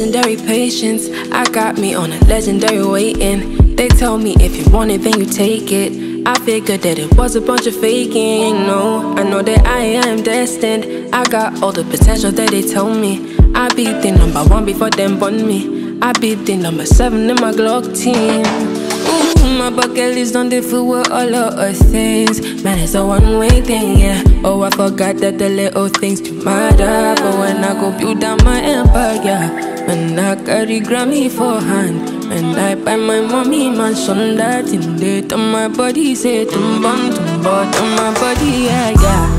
legendary patience. I got me on a legendary waiting. They tell me if you want it, then you take it. I figured that it was a bunch of faking. No, I know that I am destined. I got all the potential that they tell me. I be the number one before them born me. I be the number 7 in my Glock team. Ooh, my bucket list on the food with all of us things. Man, it's a one-way thing, yeah. Oh, I forgot that the little things do matter. But when I go build down my empire, yeah. When I carry Grammy for hand. When I buy my mommy mansion, that in date on my body, say tumbang tumba on my body, yeah, yeah.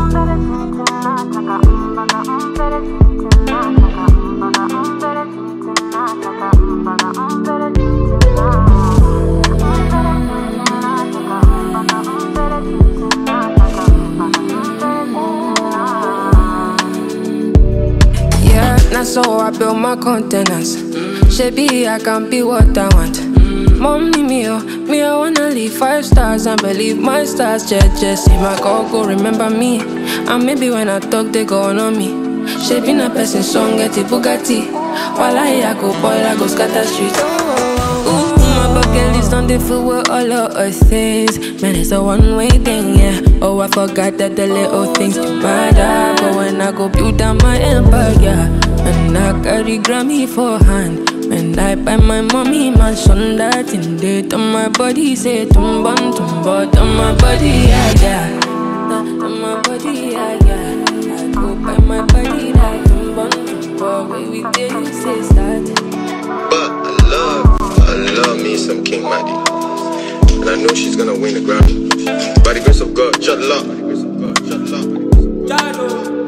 So I build my containers. Shaby, I can be what I want. Mommy, me, I wanna leave 5 stars and believe my stars. Just see my go remember me. And maybe when I talk, they go on me. Shaping a person song, get a Bugatti. While I go boil, I go scatter street. Ooh, my bucket list on the food with all of us things. Man, it's a one-way thing, yeah. Oh, I forgot that the little things do matter. But when I go build down my empire, yeah. When I carry Grammy for hand. When I buy my mommy mansion, that in date on my body, say tumbang tumba on my body, yeah, yeah. On my body, yeah, yeah. I go buy my body like tumbang tumba. Where we did you say start. But I love me some King Maddie. And I know she's gonna win the Grammy. By the grace of God, shut up.